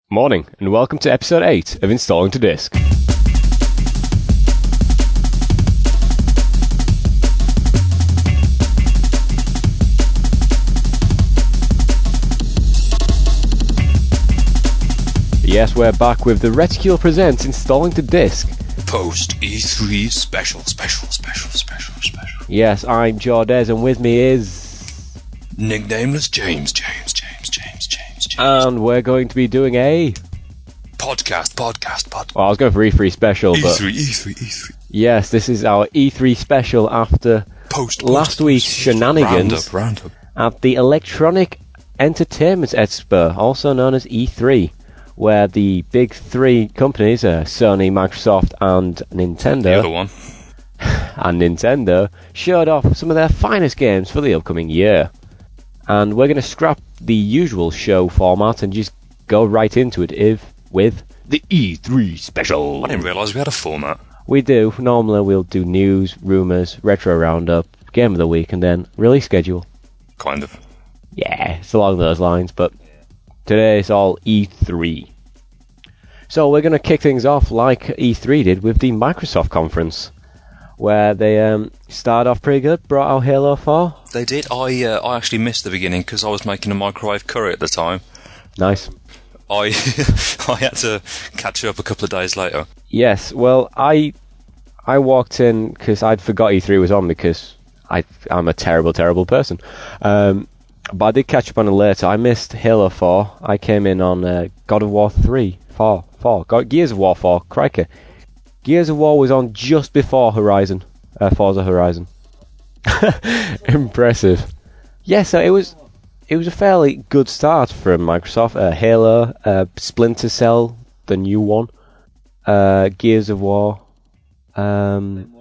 Morning, and welcome to episode 8 of Installing to Disk. Yes, we're back with the Reticule Presents Installing to Disk. Post E3 special. Yes, I'm Jordez, and with me is... Nicknameless James. And we're going to be doing a... Podcast. Well, I was going for E3 special, but... E3. Yes, this is our E3 special after last week's shenanigans Roundup. at the Electronic Entertainment Expo, also known as E3, where the big three companies, Sony, Microsoft, and Nintendo, The other one. showed off some of their finest games for the upcoming year. And we're going to scrap the usual show format and just go right into it with the E3 special. I didn't realise we had a format. We do. Normally we'll do news, rumours, retro roundup, game of the week, and then release schedule. Kind of. Yeah, it's along those lines, but today it's all E3. So we're going to kick things off like E3 did with the Microsoft conference, where they started off pretty good, brought out Halo 4. They did. I actually missed the beginning because I was making a microwave curry at the time. Nice. I had to catch it up a couple of days later. Yes, well, I walked in because I'd forgot E3 was on because I'm a terrible person. But I did catch up on it later. I missed Halo 4. I came in on God of War 3, 4. Gears of War 4, crikey. Gears of War was on just before Forza Horizon. Impressive. Yeah, so it was a fairly good start from Microsoft. Halo, Splinter Cell, the new one, Gears of War, then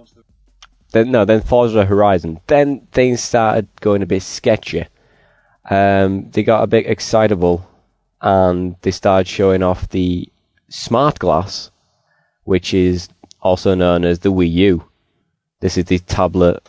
Forza Horizon. Then things started going a bit sketchy. They got a bit excitable, and they started showing off the Smart Glass, which is also known as the Wii U. This is the tablet.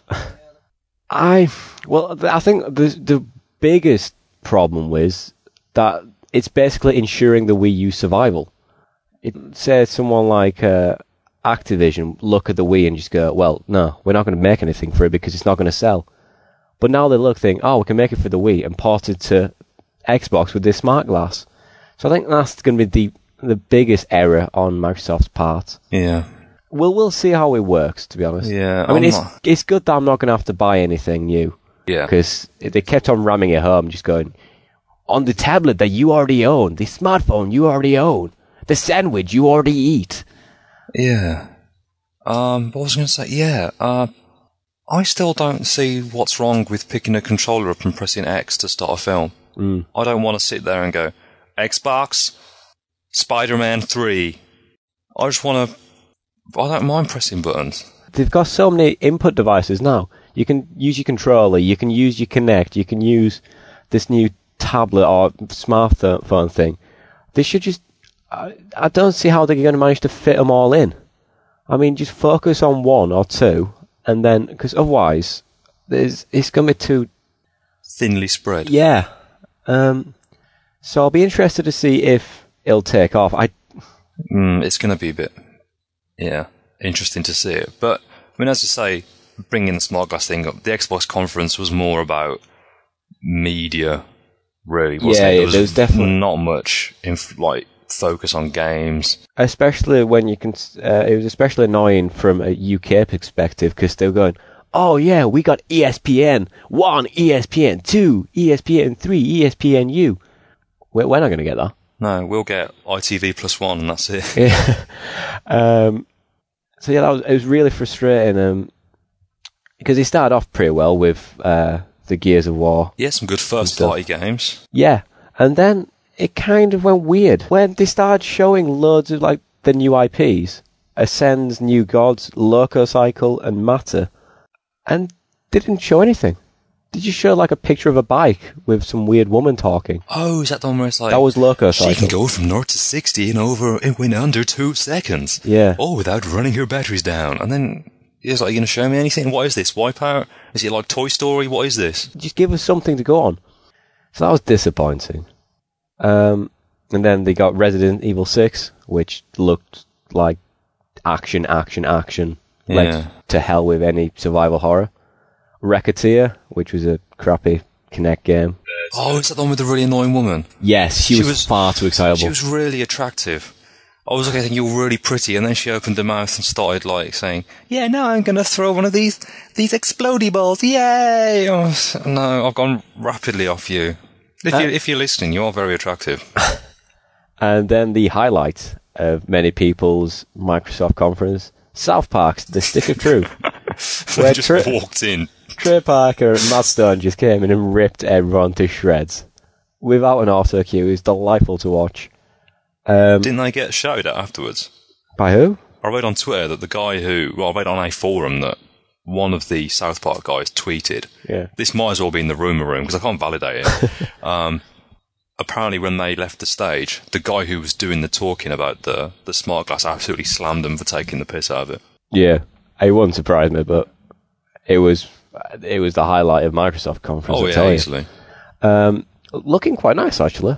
I think the biggest problem was that it's basically ensuring the Wii U survival. It says someone like Activision look at the Wii and just go, well, no, we're not going to make anything for it because it's not going to sell. But now they think, we can make it for the Wii and port it to Xbox with this Smart Glass. So I think that's going to be the biggest error on Microsoft's part. Yeah. We'll see how it works, to be honest. Yeah. I mean, it's good that I'm not going to have to buy anything new. Yeah. Because they kept on ramming it home, just going, on the tablet that you already own, the smartphone you already own, the sandwich you already eat. Yeah. What was I going to say? Yeah. I still don't see what's wrong with picking a controller up and pressing X to start a film. I don't want to sit there and go, Xbox, Spider-Man 3. I don't mind pressing buttons. They've got so many input devices now. You can use your controller, you can use your Kinect, you can use this new tablet or smartphone thing. They should just... I don't see how they're going to manage to fit them all in. I mean, just focus on one or two, and then... Because otherwise, it's going to be too... Thinly spread. Yeah. So I'll be interested to see if it'll take off. It's going to be a bit... Yeah, interesting to see it. But, I mean, as you say, bringing the Smart Glass thing up, the Xbox conference was more about media, really, wasn't it? There was definitely not much focus on games. Especially when you can... it was especially annoying from a UK perspective, because they were going, oh yeah, we got ESPN 1, ESPN 2, ESPN 3, ESPNU. We're not going to get that. No, we'll get ITV +1 and that's it. Yeah. So yeah, it was really frustrating because he started off pretty well with the Gears of War. Yeah, some good first-party games. Yeah, and then it kind of went weird when they started showing loads of the new IPs, Ascends, New Gods, Loco Cycle, and Matter, and they didn't show anything. Did you show a picture of a bike with some weird woman talking? Oh, is that the one where it's that was Loco Cycle. She can go from 0 to 60 in under 2 seconds. Yeah. Oh, without running her batteries down. And then it's are you going to show me anything? What is this? Wipeout? Is it like Toy Story? What is this? Just give us something to go on. So that was disappointing. And then they got Resident Evil 6, which looked like action. Like, to hell with any survival horror. Racketeer, which was a crappy Kinect game. Oh, is that the one with the really annoying woman? Yes, she was far too excitable. She was really attractive. I was thinking you were really pretty, and then she opened her mouth and started like saying, "Yeah, now I'm going to throw one of these explodey balls, yay!" Oh, no, I've gone rapidly off you. If you're listening, you are very attractive. And then the highlight of many people's Microsoft conference, South Park's The Stick of Truth. Where just walked in. Trey Parker and Matt Stone just came in and ripped everyone to shreds. Without an auto cue, it was delightful to watch. Didn't they get shouted at afterwards? By who? I read on Twitter that the guy I read on a forum that one of the South Park guys tweeted. Yeah. This might as well be in the rumour room because I can't validate it. Apparently when they left the stage, the guy who was doing the talking about the smart glass absolutely slammed them for taking the piss out of it. Yeah. It wouldn't surprise me, but it was the highlight of Microsoft conference. Oh, yeah, easily. Looking quite nice, actually.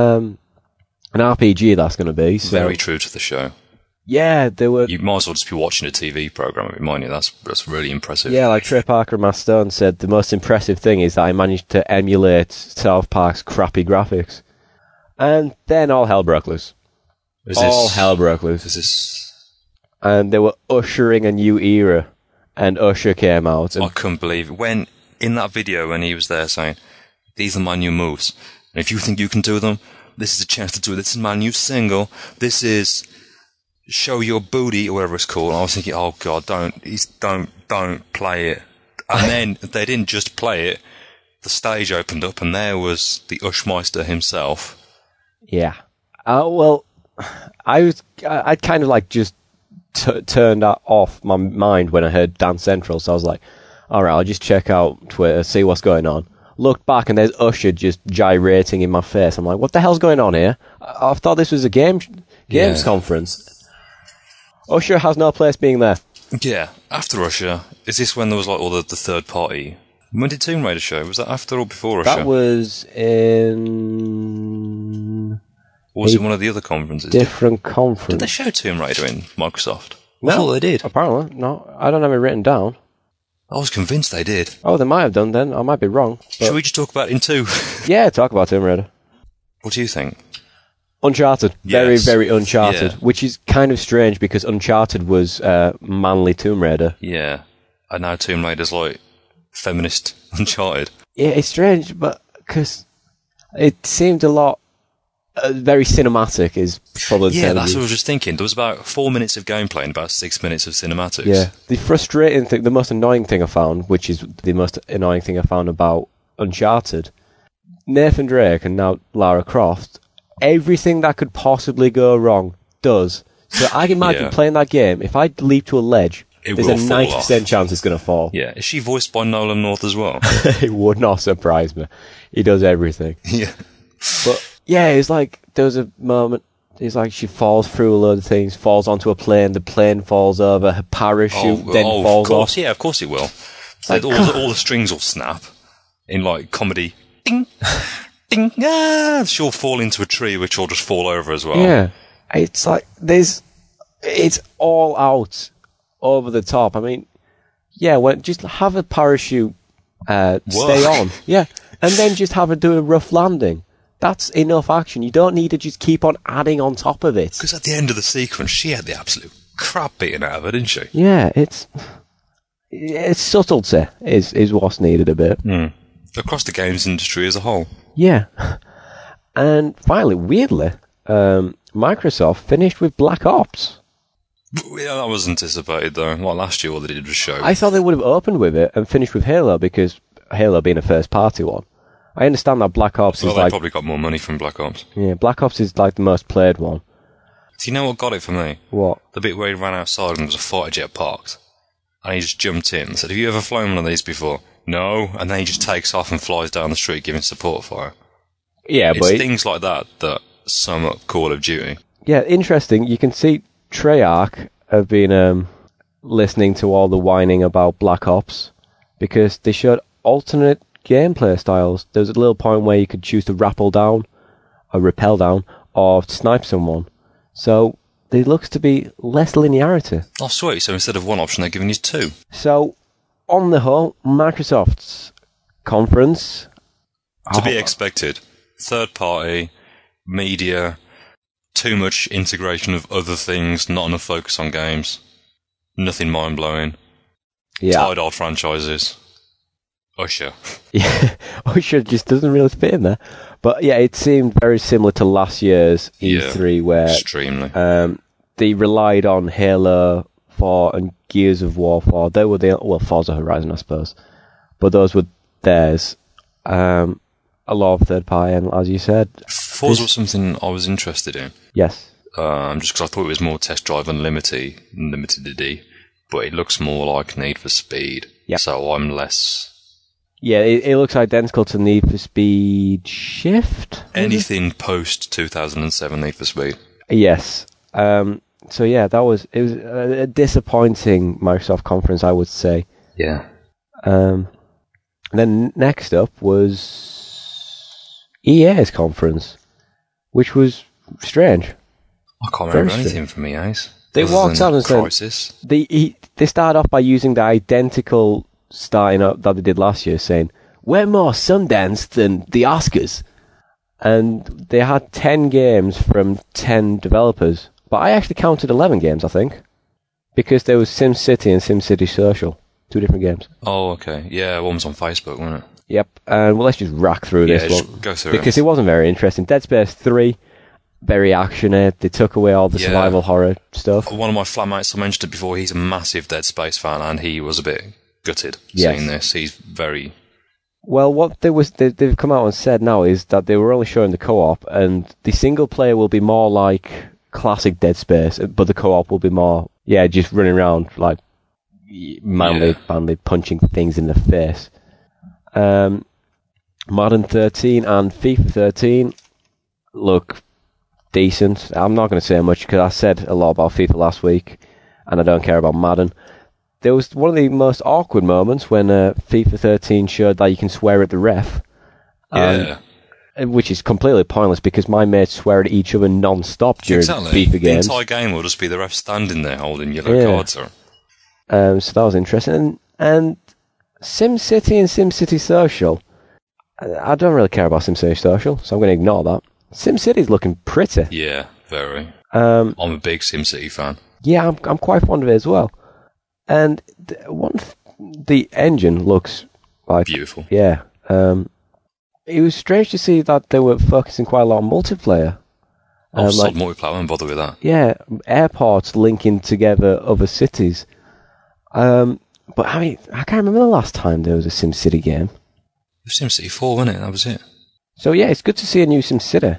An RPG that's going to be. So. Very true to the show. Yeah, there were... You might as well just be watching a TV programme, mind you. That's really impressive. Yeah, like Trey Parker and Matt Stone said, the most impressive thing is that I managed to emulate South Park's crappy graphics. And then all hell broke loose. Hell broke loose. And they were ushering a new era. And Usher came out. And I couldn't believe it. When, in that video, when he was there saying, "These are my new moves. And if you think you can do them, this is a chance to do it. This is my new single. This is Show Your Booty," or whatever it's called. And I was thinking, oh God, don't play it. And then they didn't just play it. The stage opened up and there was the Ushmeister himself. Yeah. Well, I'd kind of like just turned that off my mind when I heard Dance Central. So I was like, all right, I'll just check out Twitter, see what's going on. Looked back and there's Usher just gyrating in my face. I'm like, what the hell's going on here? I thought this was a games conference. Usher has no place being there. Yeah, after Usher, is this when there was like all the third party? When did Tomb Raider show? Was that after or before Usher? That was in... Or was it one of the other conferences? Different conference. Did they show Tomb Raider in Microsoft? No, I thought they did. Apparently, no. I don't have it written down. I was convinced they did. Oh, they might have done then. I might be wrong. Should we just talk about it in two? Yeah, talk about Tomb Raider. What do you think? Uncharted. Yes. Very, very Uncharted. Yeah. Which is kind of strange because Uncharted was manly Tomb Raider. Yeah. And now Tomb Raider's like feminist Uncharted. Yeah, it's strange, but because it seemed a lot very cinematic is probably the Yeah, that's what I was just thinking. There was about 4 minutes of gameplay and about 6 minutes of cinematics. Yeah. The frustrating thing, the most annoying thing I found, which is the most annoying thing I found about Uncharted, Nathan Drake and now Lara Croft, everything that could possibly go wrong does. So I can imagine playing that game, if I leap to a ledge, there's a 90% chance it's going to fall. Yeah. Is she voiced by Nolan North as well? It would not surprise me. He does everything. Yeah. But yeah, it's like there was a moment. It's like she falls through a load of things, falls onto a plane. The plane falls over. Her parachute falls of course, off. Yeah, of course it will. Like, all the strings will snap in like comedy. Ding, ding. Ah, she'll fall into a tree, which will just fall over as well. Yeah, it's like it's all out, over the top. I mean, yeah, just have a parachute stay on. Yeah, and then just have her do a rough landing. That's enough action. You don't need to just keep on adding on top of it. Because at the end of the sequence, she had the absolute crap beaten out of her, didn't she? Yeah, it's subtlety is what's needed a bit. Mm. Across the games industry as a whole. Yeah. And finally, weirdly, Microsoft finished with Black Ops. Yeah, that was anticipated though. Like last year, all they did was show. I thought they would have opened with it and finished with Halo because Halo being a first party one. I understand that Black Ops is they like... probably got more money from Black Ops. Yeah, Black Ops is like the most played one. Do you know what got it for me? What? The bit where he ran outside and there was a fighter jet parked. And he just jumped in and said, "Have you ever flown one of these before?" "No." And then he just takes off and flies down the street giving support fire. Yeah, it's things like that sum up Call of Duty. Yeah, interesting. You can see Treyarch have been listening to all the whining about Black Ops because they showed alternate gameplay styles. There was a little point where you could choose to rappel down or rappel down or snipe someone. So there looks to be less linearity. Oh, sweet. So instead of one option, they're giving you two. So, on the whole, Microsoft's conference... To be expected. Third party, media, too much integration of other things, not enough focus on games. Nothing mind-blowing. Yeah. Tired old franchises. Usher. Yeah, Usher just doesn't really fit in there. But yeah, it seemed very similar to last year's E3 where extremely. they relied on Halo 4 and Gears of War 4. They were Forza Horizon, I suppose. But those were theirs. A lot of third party, and as you said... Forza was something I was interested in. Yes. Just because I thought it was more Test Drive Unlimited, but it looks more like Need for Speed. Yep. So I'm less... Yeah, it looks identical to Need for Speed Shift. Anything post 2007 Need for Speed. Yes. So yeah, it was a disappointing Microsoft conference, I would say. Yeah. Then next up was EA's conference, which was strange. I can't remember anything from EA's. They walked out and Crysis. said they started off by using the identical starting up that they did last year, saying we're more Sundance than the Oscars, and they had 10 games from 10 developers. But I actually counted 11 games, I think, because there was SimCity and SimCity Social, 2 different games. Oh, okay. Yeah, one was on Facebook, wasn't it? Yep. And let's just rack through this one. Go through because it wasn't very interesting. Dead Space 3, very actionary. They took away all the survival horror stuff. One of my flatmates, I mentioned it before, he's a massive Dead Space fan, and he was a bit gutted seeing this. He's very... Well, what they've come out and said now is that they were only showing the co-op, and the single player will be more like classic Dead Space, but the co-op will be more, just running around like manly punching things in the face. Madden 13 and FIFA 13 look decent. I'm not going to say much because I said a lot about FIFA last week, and I don't care about Madden. There was one of the most awkward moments when FIFA 13 showed that you can swear at the ref. Which is completely pointless because my mates swear at each other non-stop during FIFA games. The entire game will just be the ref standing there holding yellow cards. So that was interesting. And SimCity and SimCity Social, I don't really care about SimCity Social, so I'm going to ignore that. SimCity's looking pretty. Yeah, very. I'm a big SimCity fan. Yeah, I'm quite fond of it as well. And the engine looks like... beautiful. Yeah. It was strange to see that they were focusing quite a lot on multiplayer. Multiplayer, I won't bother with that. Yeah, airports linking together other cities. But I mean, I can't remember the last time there was a SimCity game. It was SimCity 4, wasn't it? That was it. So yeah, it's good to see a new SimCity.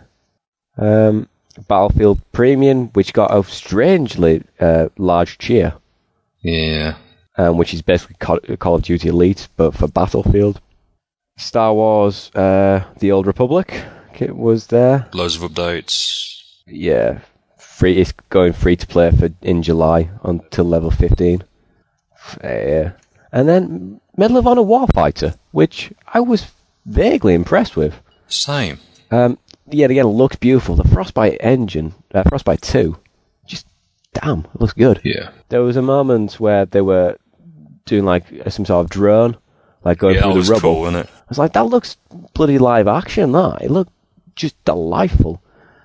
Battlefield Premium, which got a strangely large cheer. Yeah. Which is basically Call of Duty Elite, but for Battlefield. Star Wars, The Old Republic, it was there. Loads of updates. Yeah. It's going free to play in July until level 15. And then Medal of Honor Warfighter, which I was vaguely impressed with. Same. Yet again, looks beautiful. The Frostbite engine, Frostbite 2, just damn, it looks good. Yeah. There was a moment where they were doing like some sort of drone, like going through the rubble. Cool, wasn't it? I was like, that looks bloody live action. It looked just delightful.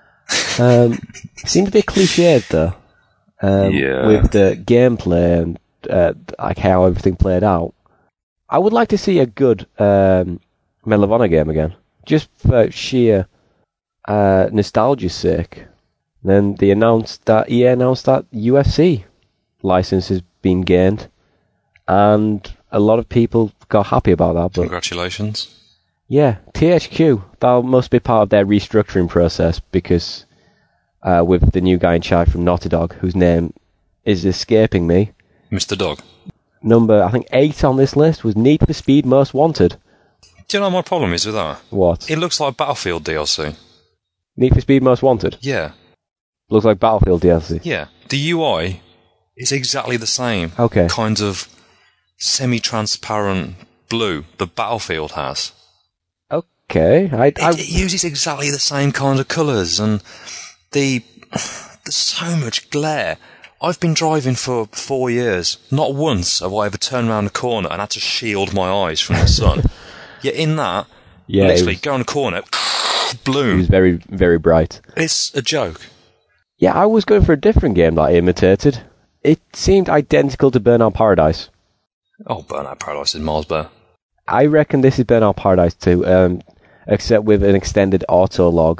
Seemed a bit cliched though. With the gameplay and like how everything played out. I would like to see a good Medal of Honor game again, just for sheer nostalgia's sake. Then EA announced that UFC license has been gained, and a lot of people got happy about that. But congratulations. Yeah, THQ, that must be part of their restructuring process because with the new guy in charge from Naughty Dog, whose name is escaping me. Mr. Dog. Number, I think, 8 on this list was Need for Speed Most Wanted. Do you know what my problem is with that? What? It looks like Battlefield DLC. Need for Speed Most Wanted? Yeah. Looks like Battlefield DLC. Yeah. The UI is exactly the same. Okay. Kind of semi-transparent blue that Battlefield has. Okay. It uses exactly the same kind of colours, and there's so much glare. I've been driving for 4 years. Not once have I ever turned around a corner and had to shield my eyes from the sun. Yet in that, literally, go on a corner, bloom. It was very, very bright. It's a joke. Yeah, I was going for a different game that I imitated. It seemed identical to Burnout Paradise. Oh, Burnout Paradise is miles better. I reckon this is Burnout Paradise too, except with an extended auto-log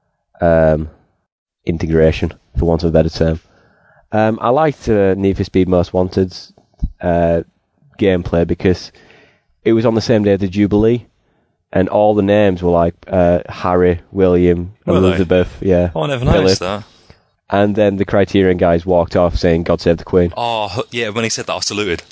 integration, for want of a better term. I liked Need for Speed Most Wanted's gameplay because it was on the same day as the Jubilee, and all the names were like Harry, William, Elizabeth, yeah. Oh, I never noticed that. And then the Criterion guys walked off saying, God save the Queen. Oh, yeah, when he said that, I saluted.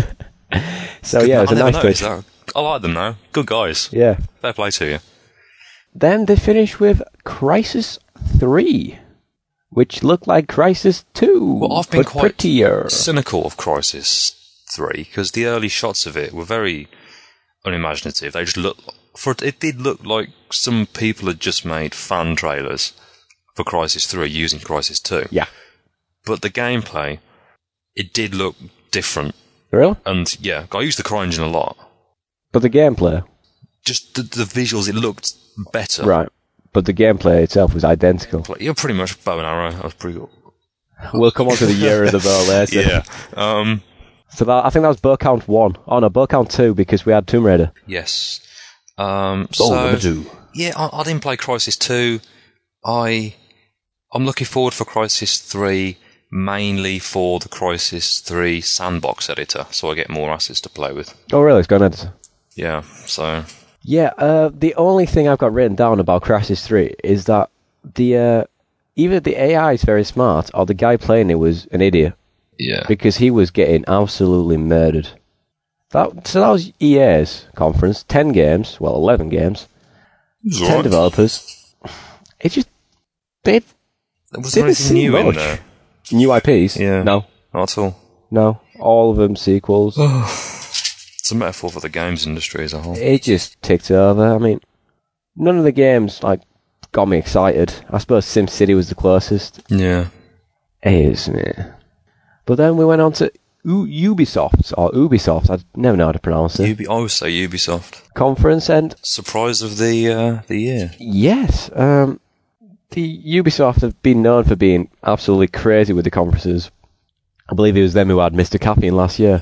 So, yeah, it was a nice touch. I like them, though. Good guys. Yeah. Fair play to you. Then they finished with Crysis 3, which looked like Crysis 2, well, I've been quite prettier. Cynical of Crysis 3, because the early shots of it were very unimaginative. They just it did look like some people had just made fan trailers for Crysis 3 using Crysis 2. Yeah. But the gameplay, it did look different. Really? And, yeah, I used the CryEngine a lot. But the gameplay? Just the visuals, it looked better. Right. But the gameplay itself was identical. You're pretty much bow and arrow. That was pretty cool. We'll come on to the year of the bow later. Yeah. So I think that was Bow Count 1. Oh, no, Bow Count 2, because we had Tomb Raider. Yes. Number 2. Yeah, I didn't play Crysis 2. I'm looking forward for Crysis 3, mainly for the Crysis 3 sandbox editor, so I get more assets to play with. Oh, really? It's got an editor? Yeah, so... Yeah, the only thing I've got written down about Crysis 3 is that either the AI is very smart, or the guy playing it was an idiot. Yeah. Because he was getting absolutely murdered. So that was EA's conference. 10 games. Well, 11 games. 10 developers. It just... They was there anything new in there? New IPs? Yeah. No. Not at all. No. All of them sequels. It's a metaphor for the games industry as a whole. It just ticked over. I mean, none of the games got me excited. I suppose SimCity was the closest. Yeah. It is, man. But then we went on to Ubisoft. I never know how to pronounce it. I would say Ubisoft. Conference and... Surprise of the year. Yes. The Ubisoft have been known for being absolutely crazy with the conferences. I believe it was them who had Mr. Caffeine last year.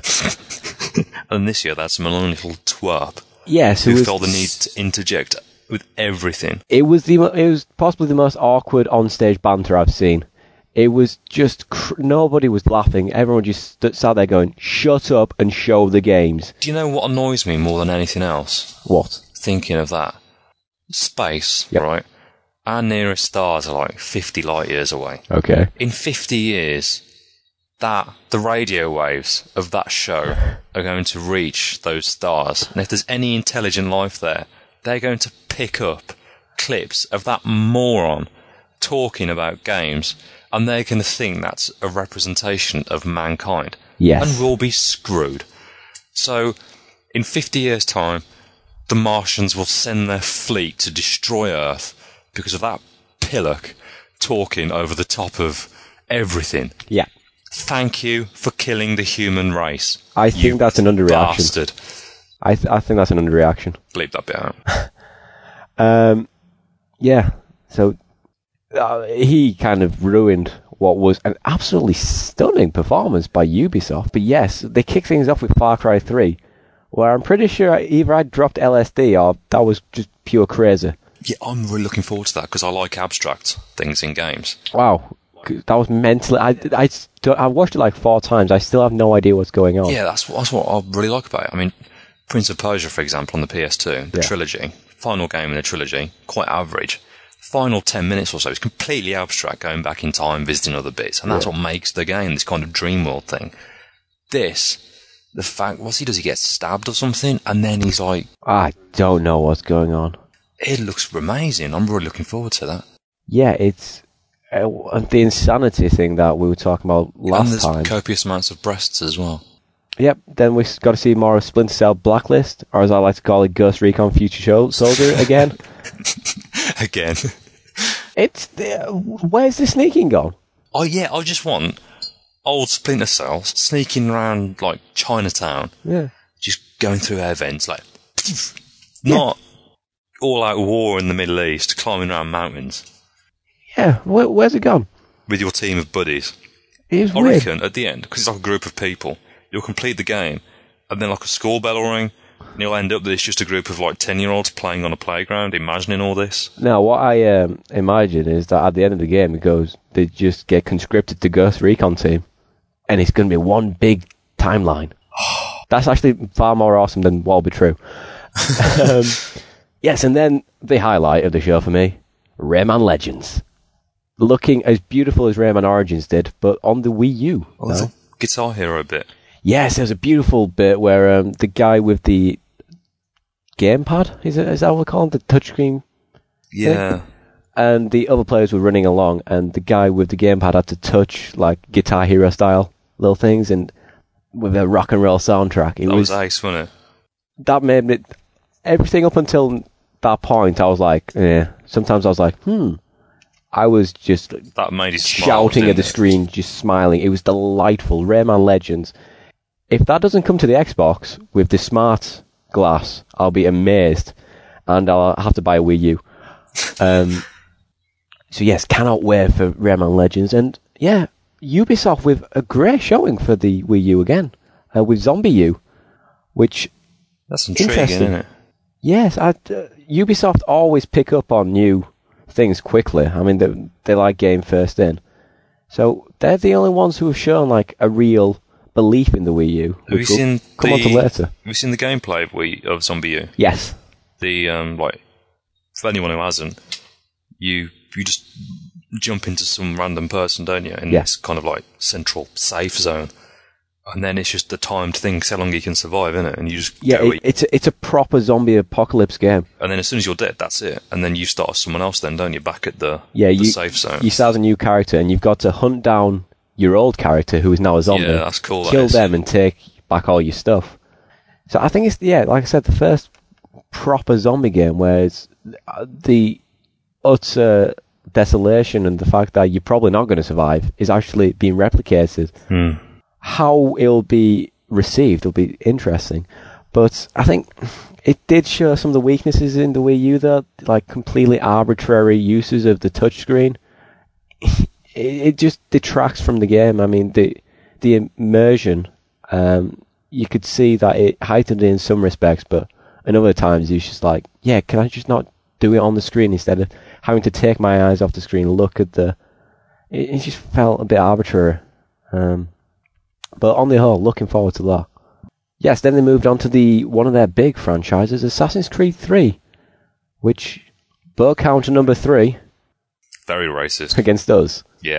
And this year, that's some little twerp. Yes. Who felt the need to interject with everything. It was possibly the most awkward on-stage banter I've seen. It was just... nobody was laughing. Everyone just sat there going, shut up and show the games. Do you know what annoys me more than anything else? What? Thinking of that. Space, right? Our nearest stars are 50 light years away. Okay. In 50 years, the radio waves of that show are going to reach those stars. And if there's any intelligent life there, they're going to pick up clips of that moron talking about games, and they're going to think that's a representation of mankind. Yes. And we'll be screwed. So, in 50 years' time, the Martians will send their fleet to destroy Earth because of that pillock talking over the top of everything. Yeah. Thank you for killing the human race. I think that's an underreaction. Bastard. I think that's an underreaction. Bleep that bit out. Yeah. So he kind of ruined what was an absolutely stunning performance by Ubisoft. But yes, they kicked things off with Far Cry 3, where I'm pretty sure either I dropped LSD or that was just pure crazy. Yeah, I'm really looking forward to that because I like abstract things in games. Wow. That was mentally... I watched it 4 times. I still have no idea what's going on. Yeah, that's what I really like about it. I mean, Prince of Persia, for example, on the PS2, the trilogy, final game in the trilogy, quite average. Final 10 minutes or so is completely abstract, going back in time, visiting other bits, and that's what makes the game, this kind of dream world thing. This, the fact, does he get stabbed or something, and then he's like... I don't know what's going on. It looks amazing. I'm really looking forward to that. Yeah, it's the insanity thing that we were talking about last time. And there's copious amounts of breasts as well. Yep, then we've got to see more of Splinter Cell Blacklist, or as I like to call it, Ghost Recon Future Soldier again. Again. Where's the sneaking gone? Oh yeah, I just want old Splinter Cell sneaking around like Chinatown. Yeah. Just going through air vents, like, not all-out war in the Middle East, climbing around mountains. Yeah, where's it gone? With your team of buddies. It's I weird. reckon, at the end, because it's like a group of people, you'll complete the game, and then like a school bell will ring, and you'll end up that it's just a group of like 10-year-olds playing on a playground, imagining all this. Now, what I imagine is that at the end of the game, they just get conscripted to Ghost Recon Team, and it's going to be one big timeline. That's actually far more awesome than what will be true. Yes, and then the highlight of the show for me, Rayman Legends. Looking as beautiful as Rayman Origins did, but on the Wii U. Oh, the Guitar Hero bit. Yes, there's a beautiful bit where the guy with the gamepad, is that what we call it? The touchscreen? Yeah. Thing? And the other players were running along, and the guy with the gamepad had to touch, like, Guitar Hero style little things, and with a rock and roll soundtrack. That was ace, wasn't it? That made me... Everything up until that point, I was like, Sometimes I was like, I was just that made you shouting at the screen, just smiling. It was delightful. Rayman Legends. If that doesn't come to the Xbox with the smart glass, I'll be amazed, and I'll have to buy a Wii U. So yes, cannot wait for Rayman Legends, and yeah, Ubisoft with a great showing for the Wii U again, with Zombie U, which that's intriguing, isn't it? Yes, Ubisoft always pick up on new things quickly. I mean, they like game first in. So they're the only ones who have shown like a real belief in the Wii U. Have you seen come on to later? Have you seen the gameplay of Zombie U? Yes. The like for anyone who hasn't, you just jump into some random person, don't you? In this kind of like central safe zone. And then it's just the timed thing, how long you can survive, isn't it? And you just it's a proper zombie apocalypse game. And then as soon as you're dead, that's it. And then you start as someone else then, don't you? Back at the safe zone. You start as a new character, and you've got to hunt down your old character, who is now a zombie. Yeah, that's cool. Kill them and take back all your stuff. So I think it's, like I said, the first proper zombie game where it's the utter desolation and the fact that you're probably not going to survive is actually being replicated. How it'll be received will be interesting. But I think it did show some of the weaknesses in the Wii U, though, like completely arbitrary uses of the touchscreen. It just detracts from the game. I mean, the immersion, you could see that it heightened it in some respects, but in other times it's just like, can I just not do it on the screen instead of having to take my eyes off the screen and look at it just felt a bit arbitrary. But on the whole, looking forward to that. Yes, then they moved on to one of their big franchises, Assassin's Creed 3, which, bow counter number 3... Very racist. Against us. Yeah.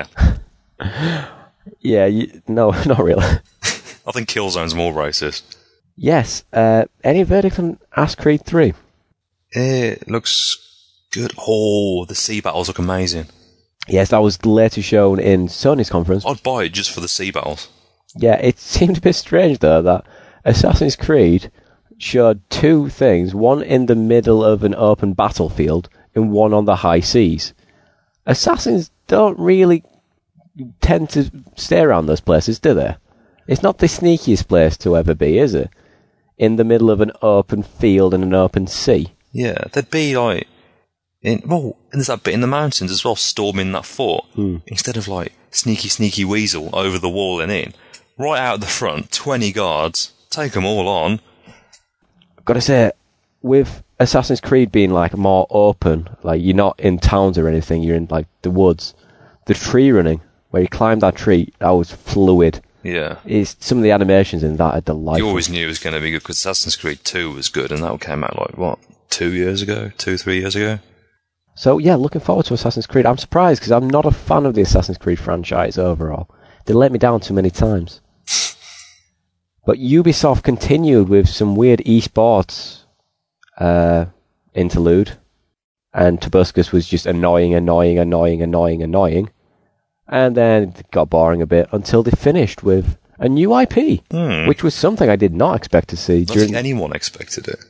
No, not really. I think Killzone's more racist. Yes. Any verdict on Assassin's Creed 3? It looks good. Oh, the sea battles look amazing. Yes, that was later shown in Sony's conference. I'd buy it just for the sea battles. Yeah, it seemed a bit strange, though, that Assassin's Creed showed two things, one in the middle of an open battlefield and one on the high seas. Assassins don't really tend to stay around those places, do they? It's not the sneakiest place to ever be, is it? In the middle of an open field and an open sea. Yeah, they'd be like... and there's that bit in the mountains as well, storming that fort. Instead of like sneaky weasel over the wall and in, right out the front, 20 guards, take them all on. I've got to say, with Assassin's Creed being like more open, like you're not in towns or anything, you're in like the woods. The tree running, where you climb that tree, that was fluid. Yeah. Some of the animations in that are delightful. You always knew it was going to be good because Assassin's Creed 2 was good, and that came out like, 3 years ago? So yeah, looking forward to Assassin's Creed. I'm surprised because I'm not a fan of the Assassin's Creed franchise overall. They let me down too many times. But Ubisoft continued with some weird esports interlude, and Tobuscus was just annoying, and then it got boring a bit until they finished with a new IP, which was something I did not expect to see. I don't think anyone expected it.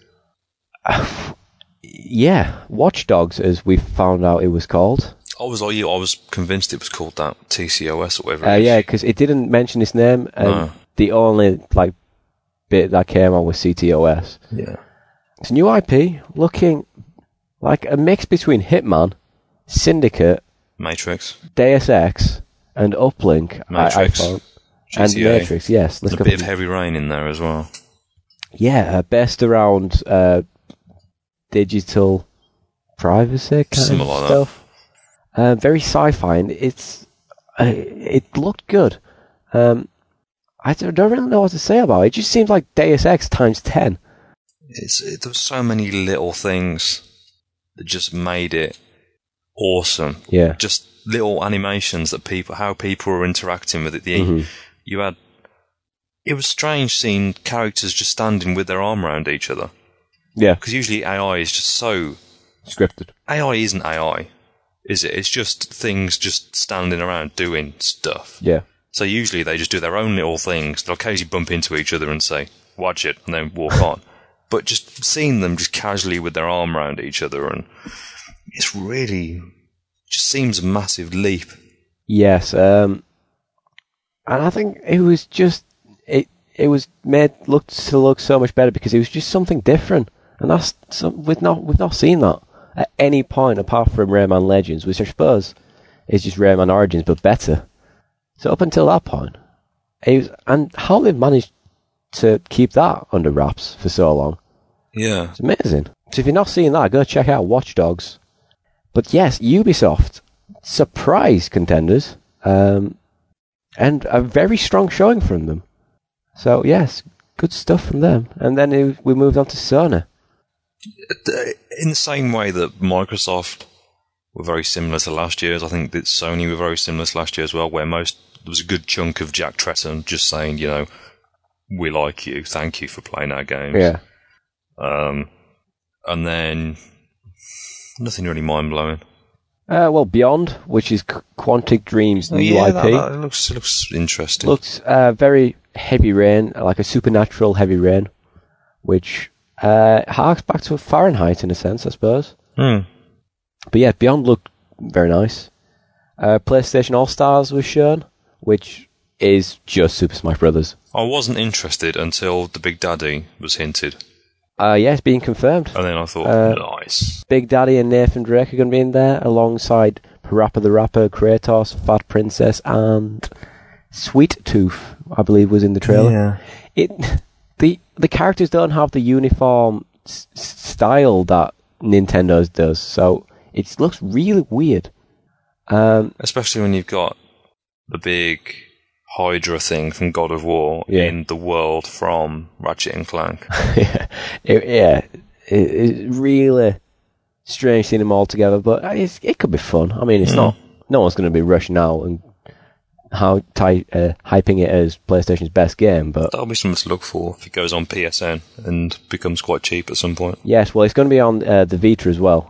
Yeah, Watch Dogs, as we found out it was called. I was convinced it was called that, TCOS or whatever it is. Yeah, because it didn't mention its name, and the only bit that came on was CTOS. Yeah. It's a new IP, looking like a mix between Hitman, Syndicate, Matrix, Deus Ex, and Uplink. Matrix, I thought. GTA. And Matrix, yes. There's a bit of Heavy Rain in there as well. Yeah, based around digital privacy kind of stuff. Very sci-fi, and it looked good. I don't really know what to say about it. It just seems like Deus Ex times 10. There's so many little things that just made it awesome. Yeah. Just little animations that how people were interacting with it. It was strange seeing characters just standing with their arm around each other. Yeah. Because usually AI is just so scripted. AI isn't AI, is it? It's just things just standing around doing stuff. Yeah. So usually they just do their own little things. They'll occasionally bump into each other and say, watch it, and then walk on. But just seeing them just casually with their arm around each other, and it's really just seems a massive leap. Yes, and I think it was just it was made look so much better because it was just something different, and we've not seen that at any point apart from Rayman Legends, which I suppose is just Rayman Origins but better. So up until that point, and how they've managed to keep that under wraps for so long. Yeah. It's amazing. So if you're not seeing that, go check out Watch Dogs. But yes, Ubisoft, surprise contenders, and a very strong showing from them. So yes, good stuff from them. And then we moved on to Sony. In the same way that Microsoft were very similar to last year's, I think that Sony were very similar to last year as well, where there was a good chunk of Jack Tretton just saying, we like you, thank you for playing our games. Yeah. And then nothing really mind-blowing. Well, Beyond, which is Quantic Dream's new IP. That looks interesting. Looks very Heavy Rain, like a supernatural Heavy Rain, which harks back to Fahrenheit in a sense, I suppose. But yeah, Beyond looked very nice. PlayStation All-Stars was shown, which is just Super Smash Brothers. I wasn't interested until the Big Daddy was hinted. Yeah, it's being confirmed. And then I thought, nice. Big Daddy and Nathan Drake are going to be in there, alongside Parappa the Rapper, Kratos, Fat Princess, and Sweet Tooth, I believe, was in the trailer. Yeah. The characters don't have the uniform style that Nintendo's does, so it looks really weird. Especially when you've got the big Hydra thing from God of War in the world from Ratchet and Clank. It's really strange seeing them all together, but it could be fun. I mean, it's not. No one's going to be rushing out and hyping it as PlayStation's best game, but that'll be something to look for if it goes on PSN and becomes quite cheap at some point. Yes, well, it's going to be on the Vita as well,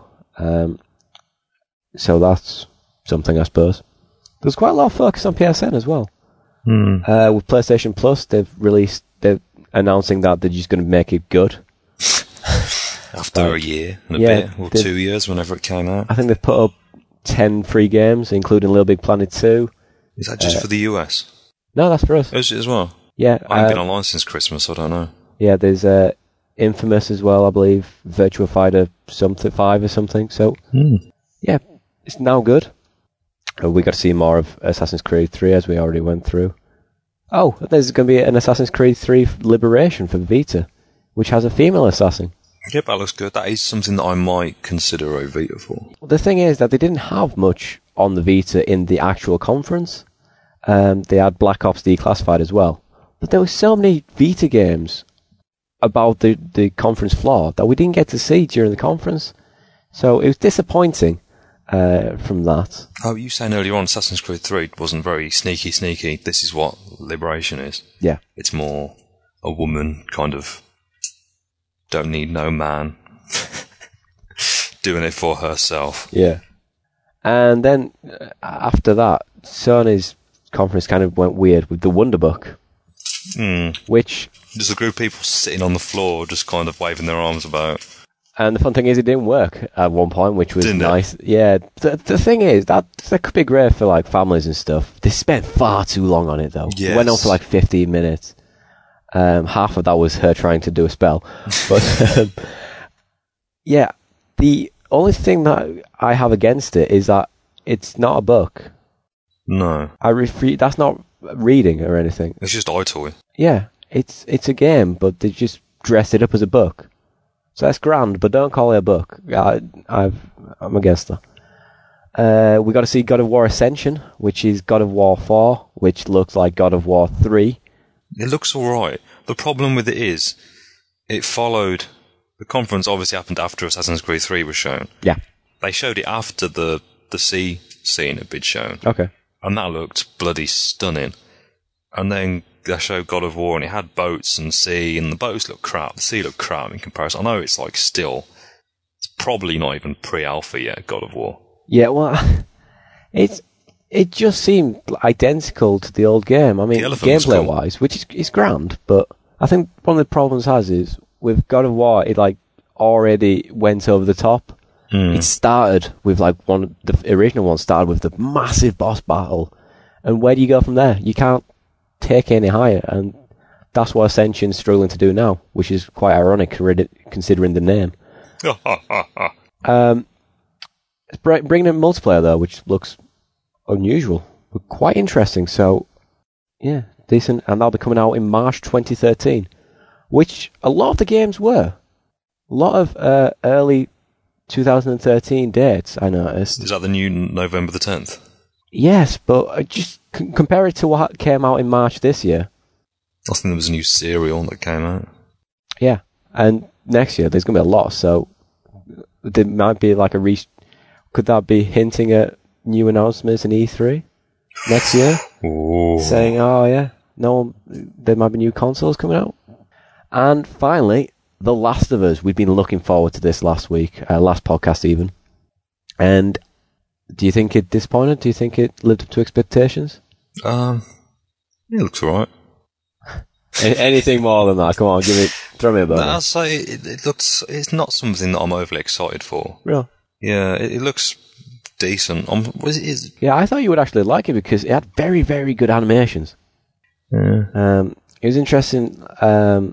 so that's something, I suppose. There's quite a lot of focus on PSN as well. With PlayStation Plus, they're announcing that they're just going to make it good. After a year and a bit, or 2 years, whenever it came out. I think they've put up 10 free games, including Little Big Planet 2. Is that just for the US? No, that's for us. Is it as well? Yeah. I haven't been online since Christmas, so I don't know. Yeah, there's Infamous as well, I believe. Virtua Fighter 5 or something. So, yeah, it's now good. We got to see more of Assassin's Creed 3, as we already went through. Oh, there's going to be an Assassin's Creed 3 Liberation for Vita, which has a female assassin. Yep, that looks good. That is something that I might consider a Vita for. The thing is that they didn't have much on the Vita in the actual conference. They had Black Ops Declassified as well. But there were so many Vita games about the conference floor that we didn't get to see during the conference. So it was disappointing from that. Oh, you saying earlier on Assassin's Creed 3 wasn't very sneaky. This is what Liberation is. Yeah. It's more a woman kind of don't need no man doing it for herself. Yeah. And then after that, Sony's conference kind of went weird with the Wonderbook. which... There's a group of people sitting on the floor just kind of waving their arms about. And the fun thing is, it didn't work at one point, which was Didn't nice. Yeah, the thing is, that could be great for like families and stuff. They spent far too long on it, though. Yes. It went on for like 15 minutes. Half of that was her trying to do a spell. But, yeah, the only thing that I have against it is that it's not a book. No. That's not reading or anything. It's just iToy. Yeah, it's a game, but they just dressed it up as a book. So that's grand, but don't call it a book. I'm against that. We got to see God of War Ascension, which is God of War 4, which looks like God of War 3. It looks alright. The problem with it is, it followed... The conference obviously happened after Assassin's Creed 3 was shown. Yeah. They showed it after the sea scene had been shown. Okay. And that looked bloody stunning. And then they showed God of War, and it had boats and sea, and the boats looked crap. The sea looked crap in comparison. I know it's like still... It's probably not even pre-alpha yet, God of War. Yeah, well... It just seemed identical to the old game. I mean, gameplay-wise, which is grand, but I think one of the problems is with God of War, it like already went over the top. It started with like the original one started with the massive boss battle, and where do you go from there? You can't take any higher, and that's what Ascension's struggling to do now, which is quite ironic considering the name. It's bringing in multiplayer though, which looks unusual, but quite interesting. So, yeah, decent, and that'll be coming out in March 2013, which a lot of the games were. A lot of early 2013 dates, I noticed. Is that the new November the 10th? Yes, but just compare it to what came out in March this year. I think there was a new serial that came out. Yeah, and next year there's going to be a lot, so there might be like could that be hinting at new announcements in E3 next year? Ooh. Saying, oh yeah, there might be new consoles coming out. And finally, The Last of Us. We've been looking forward to this last week, last podcast even. And do you think it disappointed? Do you think it lived up to expectations? It looks alright. Anything more than that? Come on, throw me a bone. I'd say it looks. It's not something that I'm overly excited for. Real? Yeah, it looks decent. Yeah, I thought you would actually like it because it had very, very good animations. Yeah. It was interesting. I've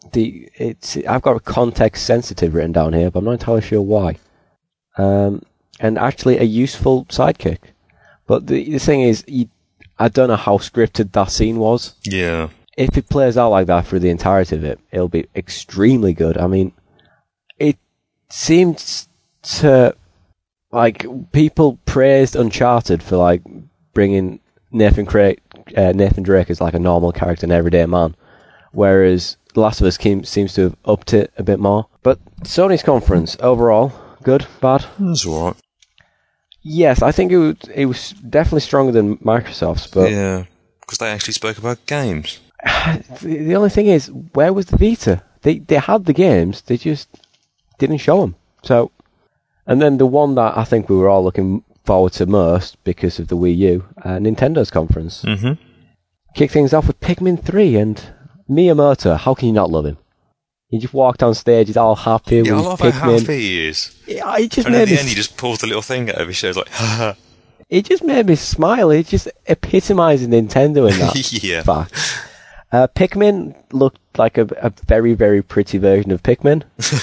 got a context sensitive written down here, but I'm not entirely sure why. And actually, a useful sidekick. But the thing is, I don't know how scripted that scene was. Yeah. If it plays out like that through the entirety of it, it'll be extremely good. I mean, it seemed to, like, people praised Uncharted for, like, bringing Nathan Drake as, like, a normal character, an everyday man, whereas The Last of Us seems to have upped it a bit more. But Sony's conference, overall, good, bad? It was alright. Yes, I think it was definitely stronger than Microsoft's, but... Yeah, because they actually spoke about games. The only thing is, where was the Vita? They had the games, they just didn't show them. So, and then the one that I think we were all looking forward to most because of the Wii U, Nintendo's conference, kicked things off with Pikmin 3 and Miyamoto. How can you not love him? He just walked on stage, he's all happy with I love Pikmin. how happy he is. Yeah, it just and made at the me end, he just pulls the little thing out of his shirt, like, ha. It just made me smile. It just epitomised Nintendo in that Yeah. fact. Pikmin looked like a very, very pretty version of Pikmin.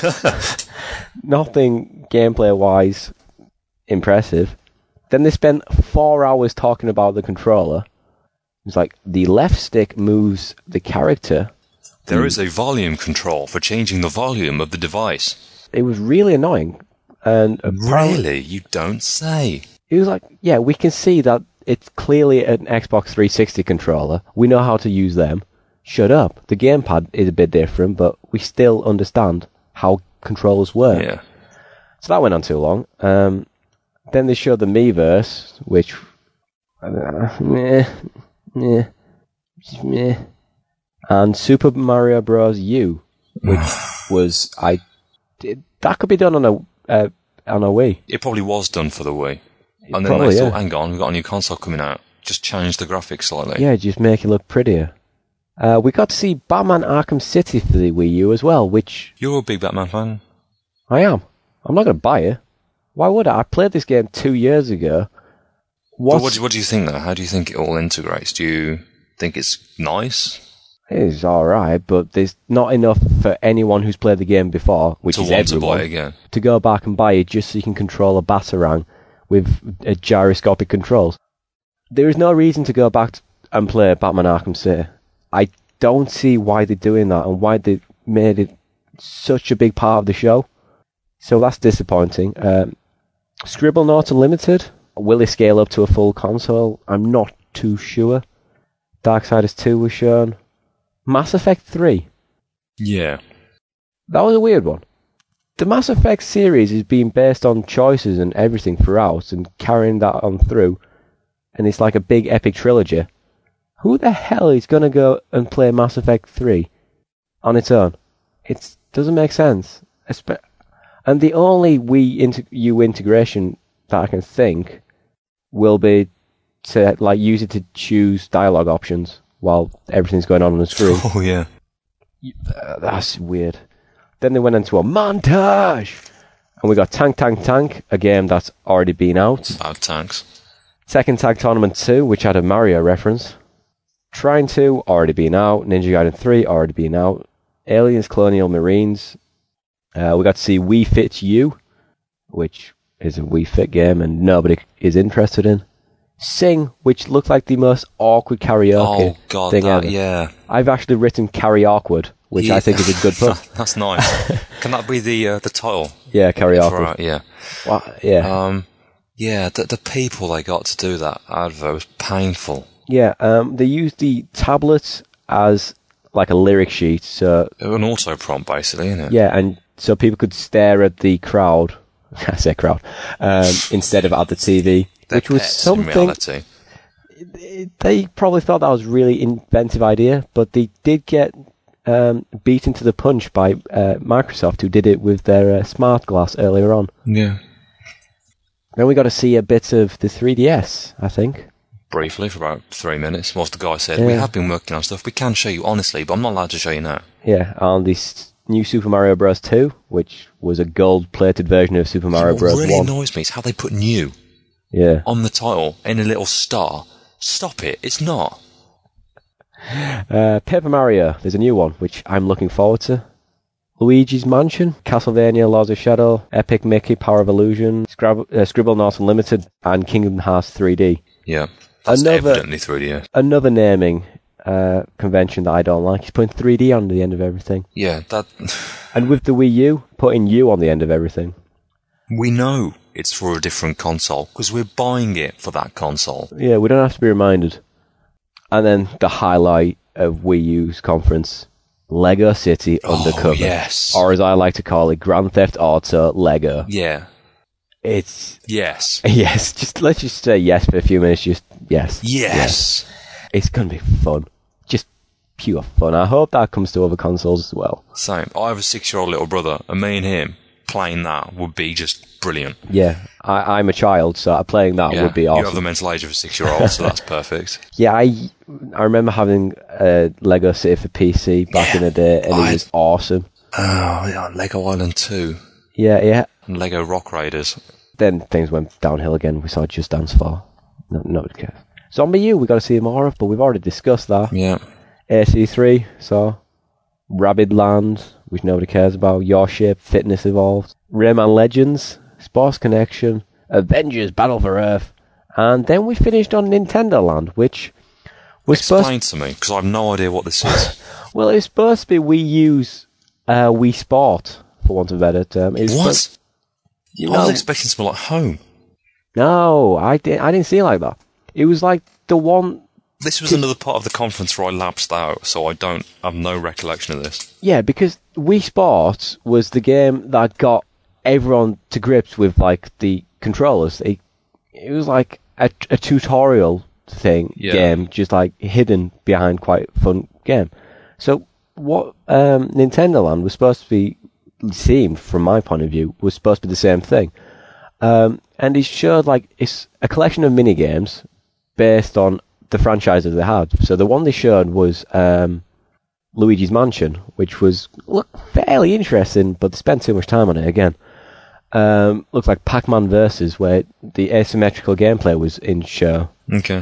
Nothing gameplay-wise impressive. Then they spent 4 hours talking about the controller. It's like, the left stick moves the character. There is a volume control for changing the volume of the device. It was really annoying. And Really? You don't say. It was like, yeah, we can see that it's clearly an Xbox 360 controller. We know how to use them. Shut up. The gamepad is a bit different, but we still understand how controllers work. Yeah. So that went on too long. Then they showed the Miiverse, which... meh. And Super Mario Bros. U, which was... that could be done on a Wii. It probably was done for the Wii. And then Probably, they thought, yeah. hang on, we've got a new console coming out. Just change the graphics slightly. Yeah, just make it look prettier. We got to see Batman Arkham City for the Wii U as well, which... You're a big Batman fan. I am. I'm not going to buy it. Why would I? I played this game 2 years ago. But what do you think, though? How do you think it all integrates? Do you think it's nice? It's alright, but there's not enough for anyone who's played the game before, which is everyone, to buy it again. To go back and buy it just so you can control a Batarang with gyroscopic controls. There is no reason to go back and play Batman Arkham City. I don't see why they're doing that and why they made it such a big part of the show. So that's disappointing. Scribblenauts Unlimited, will they scale up to a full console? I'm not too sure. Darksiders 2 was shown. Mass Effect 3. Yeah. That was a weird one. The Mass Effect series is being based on choices and everything throughout and carrying that on through. And it's like a big epic trilogy. Who the hell is going to go and play Mass Effect 3 on its own? It doesn't make sense. And the only Wii U integration that I can think will be to like use it to choose dialogue options while everything's going on the screen. Oh, yeah. That's weird. Then they went into a montage. And we got Tank, a game that's already been out. About tanks. Tekken Tag Tournament 2, which had a Mario reference. Trine 2, already been out. Ninja Gaiden 3, already been out. Aliens Colonial Marines. We got to see Wii Fit U, which is a Wii Fit game and nobody is interested in. Sing, which looked like the most awkward karaoke thing ever. Yeah. I've actually written Carry Awkward, which I think is a good pun. That's nice. Can that be the title? Yeah, Carry Awkward. Yeah. Well, yeah. Yeah, the people they got to do that advert was painful. Yeah, they used the tablets as like a lyric sheet, so... An auto prompt, basically, isn't it? Yeah, and so people could stare at the crowd, I say crowd, instead of at the TV, which was something... In reality. They probably thought that was a really inventive idea, but they did get beaten to the punch by Microsoft, who did it with their Smart Glass earlier on. Yeah. Then we got to see a bit of the 3DS, I think. Briefly, for about 3 minutes, whilst the guy said, we have been working on stuff, we can show you, honestly, but I'm not allowed to show you now. Yeah, on this new Super Mario Bros. 2, which was a gold-plated version of Super Mario Bros. 1. What really annoys me is how they put new on the title in a little star. Stop it, it's not. Paper Mario, there's a new one, which I'm looking forward to. Luigi's Mansion, Castlevania, Lords of Shadow, Epic Mickey, Power of Illusion, Scribblenauts Unlimited, and Kingdom Hearts 3D. Yeah. That's evidently 3D. Another naming convention that I don't like is putting 3D on the end of everything. Yeah, that... And with the Wii U, putting U on the end of everything. We know it's for a different console, because we're buying it for that console. Yeah, we don't have to be reminded. And then the highlight of Wii U's conference, Lego City Undercover. Oh, yes. Or as I like to call it, Grand Theft Auto Lego. Yeah. It's... Yes. Yes, let's just say yes for a few minutes, just yes. Yes. It's going to be fun. Just pure fun. I hope that comes to other consoles as well. Same. I have a 6-year-old little brother, and me and him playing that would be just brilliant. Yeah, I'm a child, so playing that would be awesome. You have the mental age of a 6-year-old, so that's perfect. Yeah, I remember having a Lego City for PC back in the day, and it was awesome. Oh, yeah, Lego Island 2. Yeah. And Lego Rock Raiders. Then things went downhill again. We saw Just Dance 4. Nobody cares. Zombie U, we got to see more of, but we've already discussed that. Yeah. AC3, so Rabid Land, which nobody cares about. Your Shape, Fitness Evolved. Rayman Legends, Sports Connection, Avengers Battle for Earth, and then we finished on Nintendo Land, which was Explain to me, because I have no idea what this is. Well, it's supposed to be Wii U's Wii Sport, for want of a better term. What? I was expecting something like Home. No, I didn't see it like that. It was like the one... This was another part of the conference where I lapsed out, so I have no recollection of this. Yeah, because Wii Sports was the game that got everyone to grips with like the controllers. It was like a tutorial game, just like hidden behind quite a fun game. So what Nintendo Land was supposed to be, seemed from my point of view, was supposed to be the same thing. And it showed like it's a collection of mini games based on the franchises they had. So the one they showed was Luigi's Mansion, which was fairly interesting, but they spent too much time on it again. Looks like Pac-Man Versus, where the asymmetrical gameplay was in show. Okay.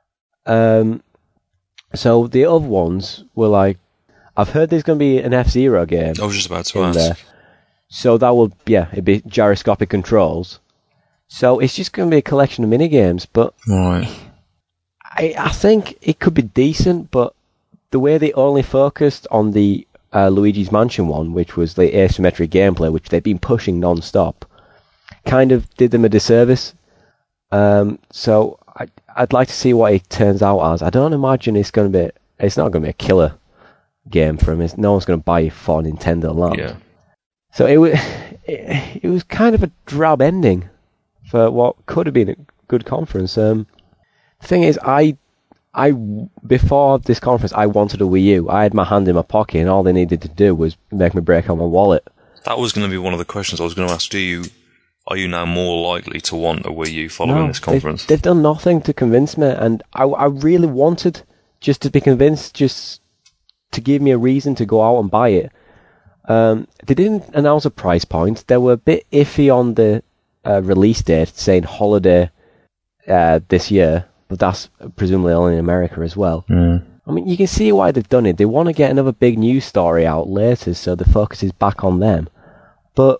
So the other ones were like, I've heard there's going to be an F-Zero game. I was just about to ask. There. So that will, it'd be gyroscopic controls. So it's just going to be a collection of minigames, but right. I think it could be decent, but the way they only focused on the Luigi's Mansion one, which was the asymmetric gameplay, which they've been pushing non-stop, kind of did them a disservice. So I'd like to see what it turns out as. I don't imagine it's not going to be a killer game for them. No one's going to buy it for Nintendo Land. Yeah. So it was kind of a drab ending for what could have been a good conference. The thing is, I before this conference, I wanted a Wii U. I had my hand in my pocket, and all they needed to do was make me break out my wallet. That was going to be one of the questions I was going to ask. Are you now more likely to want a Wii U following this conference? They've done nothing to convince me, and I really wanted just to be convinced, just to give me a reason to go out and buy it. They didn't announce a price point. They were a bit iffy on the release date, saying holiday this year, but that's presumably only in America as well. I mean, you can see why they've done it. They want to get another big news story out later, so the focus is back on them. But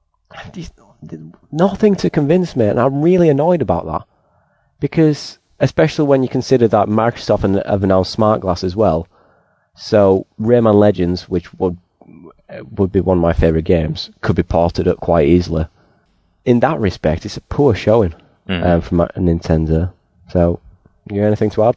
nothing to convince me, and I'm really annoyed about that. Because, especially when you consider that Microsoft have announced Smart Glass as well. So, Rayman Legends, which would be one of my favourite games, could be ported up quite easily. In that respect, it's a poor showing from Nintendo. So, you got anything to add?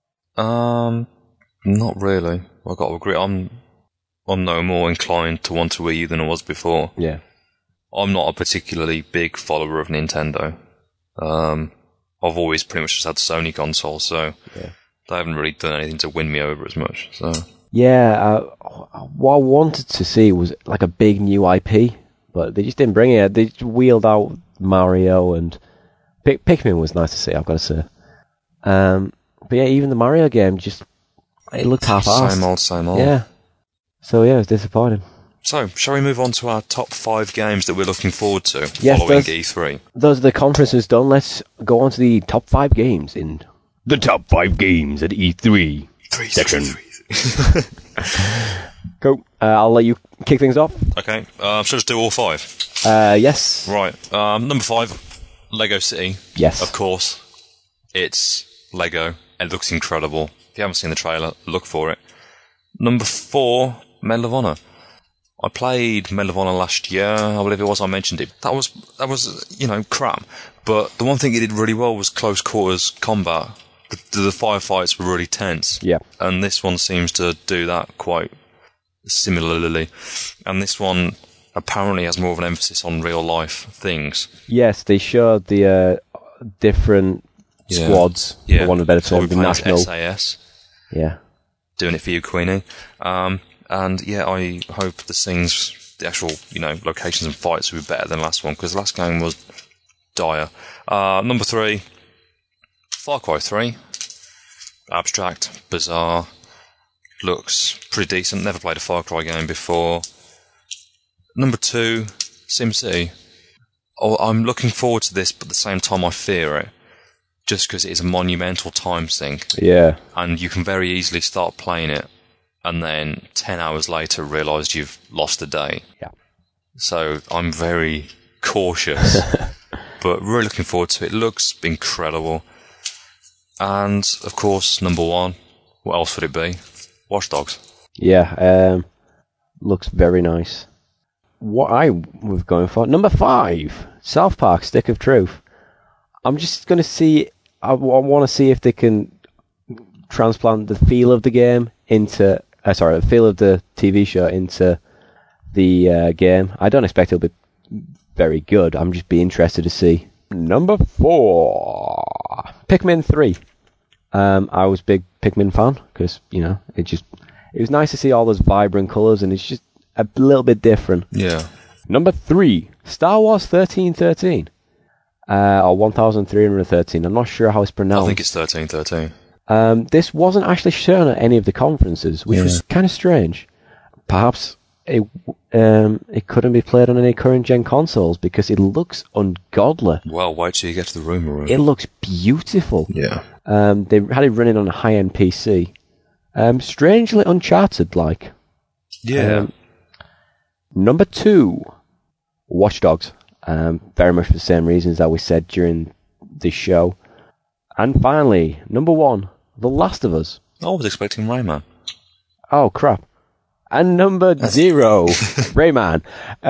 Not really. I've got to agree. I'm no more inclined to want a Wii U than I was before. Yeah. I'm not a particularly big follower of Nintendo. I've always pretty much just had Sony consoles, so they haven't really done anything to win me over as much. So yeah, what I wanted to see was like a big new IP, but they just didn't bring it. They just wheeled out Mario, and Pikmin was nice to see, I've got to say. But yeah, even the Mario game it looked half-assed. Same old. Yeah. So yeah, it was disappointing. So, shall we move on to our top 5 games that we're looking forward to following E3? Those are the conferences done. Let's go on to the top 5 games in the top 5 games at E3 section. Cool. I'll let you kick things off. Okay. Should I just do all 5? Yes. Right. Number 5, Lego City. Yes. Of course. It's Lego. It looks incredible. If you haven't seen the trailer, look for it. Number 4, Medal of Honor. I played Medal of Honor last year, I believe it was, I mentioned it. That was crap. But the one thing it did really well was close quarters combat. The firefights were really tense. Yeah. And this one seems to do that quite similarly. And this one apparently has more of an emphasis on real life things. Yes, they showed the different squads, for want of a better term, the national SAS. Yeah. Doing it for you, Queenie. And yeah, I hope the actual, locations and fights will be better than the last one, because the last game was dire. Number 3, Far Cry 3. Abstract, bizarre, looks pretty decent. Never played a Far Cry game before. Number 2, SimCity. I'm looking forward to this, but at the same time I fear it. Just because it is a monumental time sink. Yeah. And you can very easily start playing it, and then 10 hours later realise you've lost a day. Yeah. So I'm very cautious, but really looking forward to it. It looks incredible. And, of course, number 1, what else would it be? Watch Dogs. Yeah, looks very nice. What I was going for, number 5, South Park, Stick of Truth. I'm just going to see, I want to see if they can transplant the feel of the game into, the feel of the TV show into the game. I don't expect it'll be very good. I'm just be interested to see. Number 4, Pikmin 3. I was a big Pikmin fan because, it was nice to see all those vibrant colours, and it's just a little bit different. Yeah. Number 3, Star Wars 1313. Or 1313. I'm not sure how it's pronounced. I think it's 1313. This wasn't actually shown at any of the conferences, which was kind of strange. Perhaps it couldn't be played on any current gen consoles because it looks ungodly. Well, wait till you get to the rumour room. It looks beautiful. Yeah. They had it running on a high-end PC. Strangely Uncharted-like. Yeah. Number 2, Watch Dogs. Very much for the same reasons that we said during the show. And finally, number 1, The Last of Us. I was expecting Rayman. Oh, crap. And number 0, Rayman.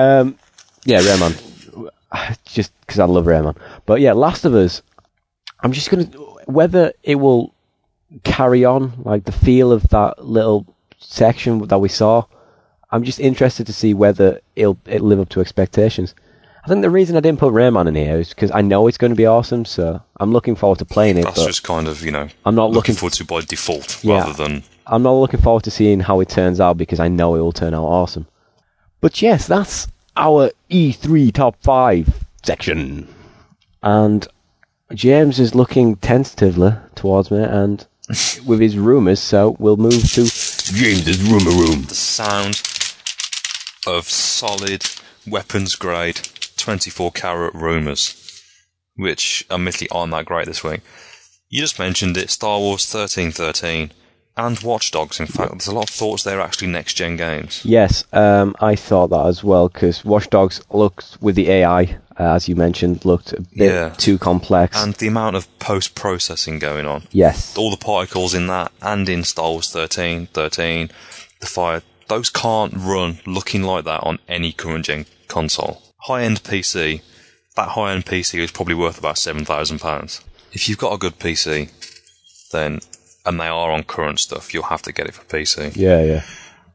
Rayman. Just because I love Rayman. But yeah, Last of Us. I'm just going to... Whether it will carry on, like the feel of that little section that we saw, I'm just interested to see whether it'll live up to expectations. I think the reason I didn't put Rayman in here is because I know it's going to be awesome, so I'm looking forward to playing it. That's just kind of, I'm not looking forward to by default, rather than... I'm not looking forward to seeing how it turns out because I know it will turn out awesome. But yes, that's our E3 Top 5 section. And James is looking tentatively towards me and with his rumours, so we'll move to James's rumour room. The sound of solid, weapons-grade, 24-carat rumours, which admittedly aren't that great this week. You just mentioned it, Star Wars 1313 and Watch Dogs. In fact, there's a lot of thoughts they're actually next-gen games. Yes, I thought that as well, because Watch Dogs looked, with the AI, as you mentioned, looked a bit too complex. And the amount of post-processing going on. Yes. All the particles in that and in Star Wars 13, the fire, those can't run looking like that on any current-gen console. High-end PC, that high-end PC is probably worth about £7,000. If you've got a good PC, then, and they are on current stuff, you'll have to get it for PC. Yeah.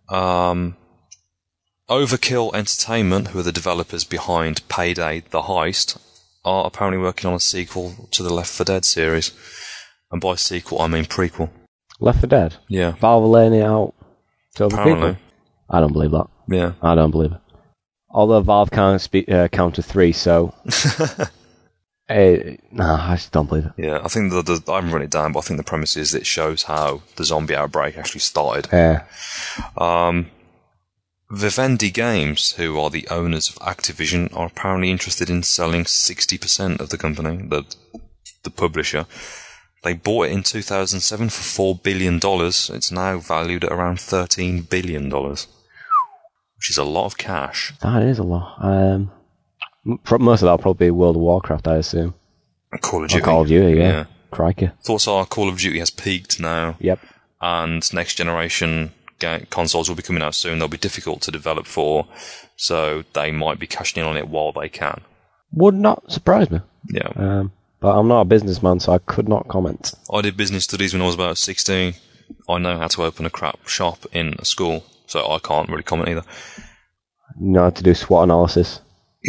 Overkill Entertainment, who are the developers behind Payday the Heist, are apparently working on a sequel to the Left 4 Dead series. And by sequel, I mean prequel. Left 4 Dead? Yeah. Valve laying it out to other Apparently. people? I don't believe that. Yeah. I don't believe it. Although Valve can't count to 3, so... I just don't believe it. Yeah, I think I haven't written it down, but I think the premise is that it shows how the zombie outbreak actually started. Yeah. Vivendi Games, who are the owners of Activision, are apparently interested in selling 60% of the company, the publisher. They bought it in 2007 for $4 billion. It's now valued at around $13 billion, which is a lot of cash. That is a lot. Most of that will probably be World of Warcraft, I assume. Call of Duty. Call of Duty, yeah. Crikey. Thoughts are Call of Duty has peaked now. Yep. And next generation consoles will be coming out soon. They'll be difficult to develop for, so they might be cashing in on it while they can. Would not surprise me. Yeah. But I'm not a businessman, so I could not comment. I did business studies when I was about 16. I know how to open a crap shop in a school, so I can't really comment either. You know how to do SWOT analysis.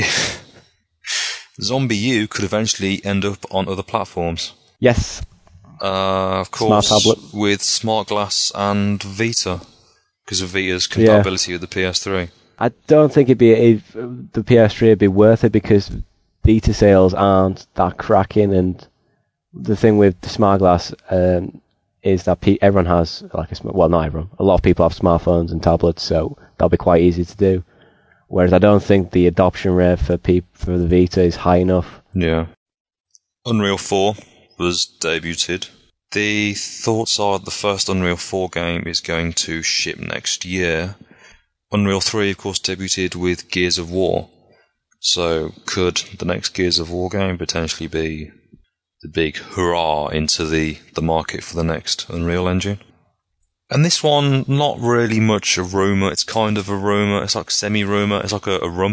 Zombie U could eventually end up on other platforms. Yes. Of course, Smart tablet. with Smart Glass and Vita, because of Vita's compatibility with the PS3. I don't think the PS3 would be worth it because Vita sales aren't that cracking, and the thing with the Smart Glass is that everyone has not everyone. A lot of people have smartphones and tablets, so that'll be quite easy to do. Whereas I don't think the adoption rate for the Vita is high enough. Yeah. Unreal 4 was debuted. The thoughts are the first Unreal 4 game is going to ship next year. Unreal 3, of course, debuted with Gears of War. So could the next Gears of War game potentially be the big hurrah into the market for the next Unreal Engine? And this one, not really much a rumour. It's kind of a rumour. It's like semi-rumour. It's like a rum.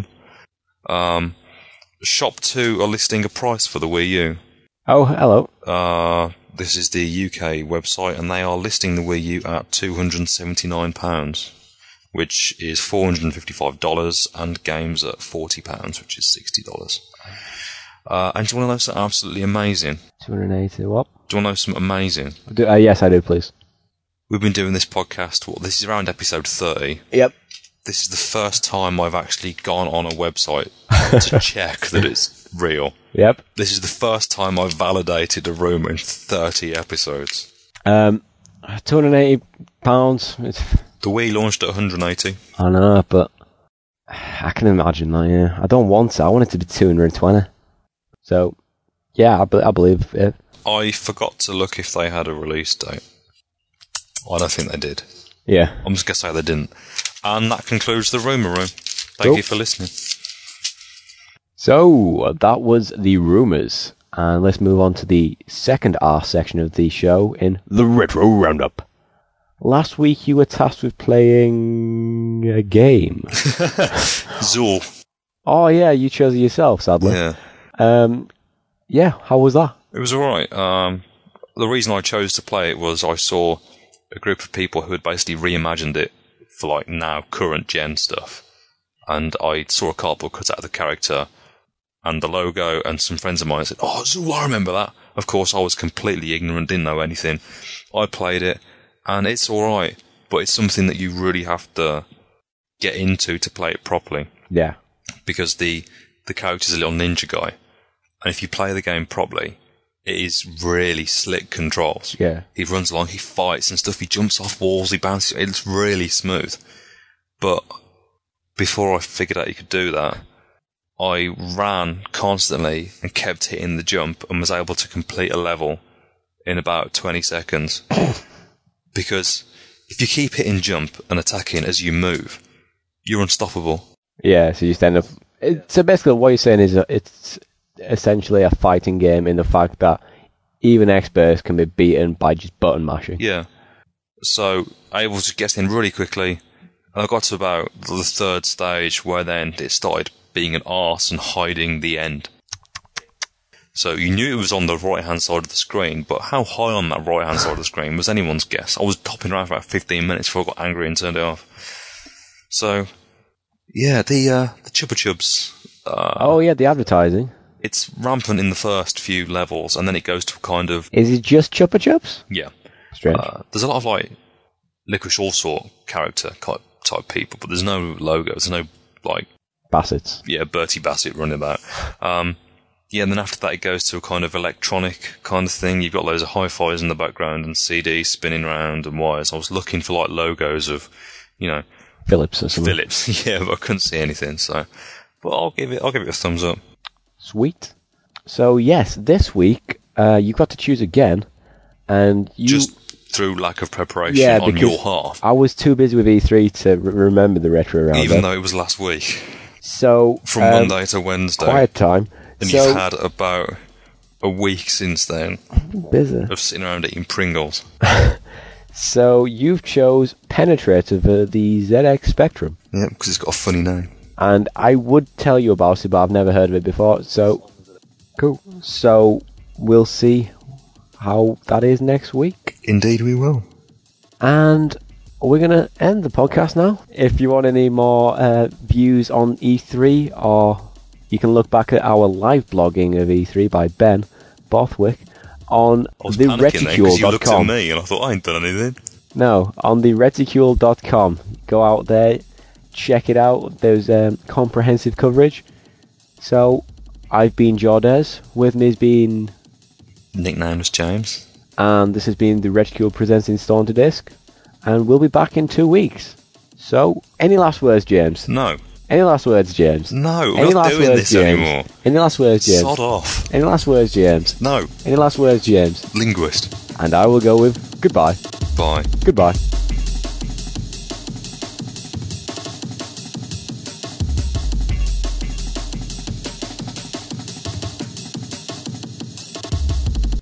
Shop2 are listing a price for the Wii U. Oh, hello. This is the UK website, and they are listing the Wii U at £279, which is $455, and games at £40, which is $60. And do you want to know something absolutely amazing? 280, what? Do you want to know something amazing? Yes, I do, please. We've been doing this podcast, this is around episode 30. Yep. This is the first time I've actually gone on a website to check that it's real. Yep. This is the first time I've validated a rumour in 30 episodes. £280. The Wii launched at 180. I know, but I can imagine that, yeah. I don't want it. I want it to be 220. So, yeah, I believe it. I forgot to look if they had a release date. I don't think they did. Yeah. I'm just going to say they didn't. And that concludes the Rumour Room. Thank you for listening. So, that was the rumours. And let's move on to the second R section of the show in the Retro Roundup. Last week you were tasked with playing a game. Zool. Oh yeah, you chose it yourself, sadly. Yeah. Yeah, how was that? It was alright. The reason I chose to play it was I saw a group of people who had basically reimagined it for like now current gen stuff. And I saw a cardboard cut out of the character and the logo, and some friends of mine said, "Oh, Zool, I remember that." Of course, I was completely ignorant, didn't know anything. I played it, and it's alright, but it's something that you really have to get into to play it properly. Yeah. Because the character's a little ninja guy, and if you play the game properly, it is really slick controls. Yeah. He runs along, he fights and stuff, he jumps off walls, he bounces, it's really smooth. But before I figured out you could do that, I ran constantly and kept hitting the jump and was able to complete a level in about 20 seconds. Because if you keep hitting jump and attacking as you move, you're unstoppable. Yeah, so you just end up... So basically what you're saying is it's essentially a fighting game in the fact that even experts can be beaten by just button mashing. Yeah. So I was to get in really quickly, and I got to about the third stage where then it started being an arse and hiding the end. So you knew it was on the right-hand side of the screen, but how high on that right-hand side of the screen was anyone's guess. I was topping around for about 15 minutes before I got angry and turned it off. So, yeah, the Chupa Chups... oh, yeah, the advertising. It's rampant in the first few levels, and then it goes to kind of... Is it just Chupa Chups? Yeah. Strange. There's a lot of, like, Licorice Allsort character type people, but there's no logo, there's no, like... Bassets. Yeah, Bertie Bassett running about. Yeah, and then after that it goes to a kind of electronic kind of thing. You've got loads of hi-fis in the background and CDs spinning around and wires. I was looking for like logos of, you know... Philips or something. Philips, yeah, but I couldn't see anything, so... But I'll give it a thumbs up. Sweet. So yes, this week, you got to choose again, and you... Just through lack of preparation on your half. I was too busy with E3 to remember the Retro Roundup. Even though it was last week. So... From Monday to Wednesday. Quiet time. And you've had about a week since then. Busy. Of sitting around eating Pringles. So you've chose Penetrator for the ZX Spectrum. Yeah, because it's got a funny name. And I would tell you about it, but I've never heard of it before. So, cool. So, we'll see how that is next week. Indeed we will. And we're going to end the podcast now. If you want any more views on E3, or you can look back at our live blogging of E3 by Ben Bothwick on the Reticule.com. Because you looked at me and I thought I ain't done anything. No, on the Reticule.com. Go out there, check it out. There's comprehensive coverage. So, I've been Jordez. With me has been... Nickname is James. And this has been the Reticule Presents Installed to Disc. And we'll be back in 2 weeks. So, any last words, James? No. Any last words, James? No, we're not doing this anymore. Any last words, James? Sod off. Any last words, James? No. Any last words, James? Linguist. And I will go with goodbye. Bye. Goodbye.